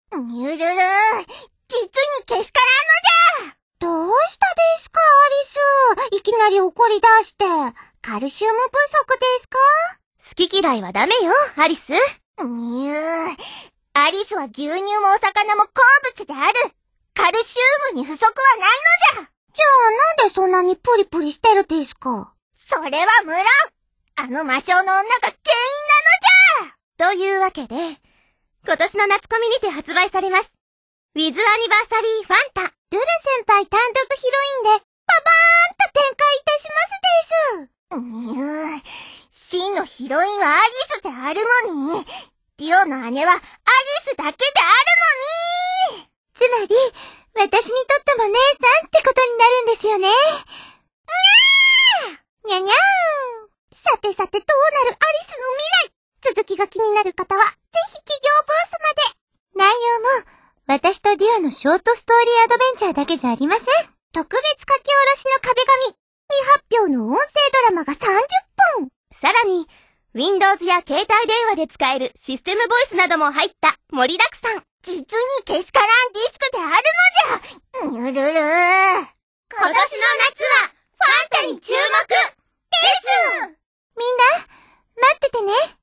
にゅるるー、実にけしからんのじゃ。 どうしたですか、アリス。いきなり怒り出して。カルシウム不足ですか？ 好き嫌いはダメよ、アリス。 アリスは牛乳もお魚も好物である。カルシウムに不足はないのじゃ。 じゃあなんでそんなにプリプリしてるですか？ それは無論、あの魔性の女が原因なのじゃ。というわけで、今年の夏コミにて発売されます。With Anniversary ファンタ。 ルル先輩単独ヒロインで、ババーンと展開いたしますです。真のヒロインはアリスであるのに、ディオの姉はアリスだけであるのに。 つまり、私にとっても姉さんってことになるんですよね。にゃにゃーん。さてさてどうなるアリスの未来。続きが気になる方は、ぜひ企業ブースまで。内容も、私とデュオのショートストーリーアドベンチャーだけじゃありません。特別書き下ろしの壁紙、未発表の音声ドラマが30本。 さらに、Windows や携帯電話で使えるシステムボイスなども入った盛りだくさん。 実にけしからんディスクであるのじゃ。にゅるるー。今年の夏はファンタに注目です。 みんな、待っててね。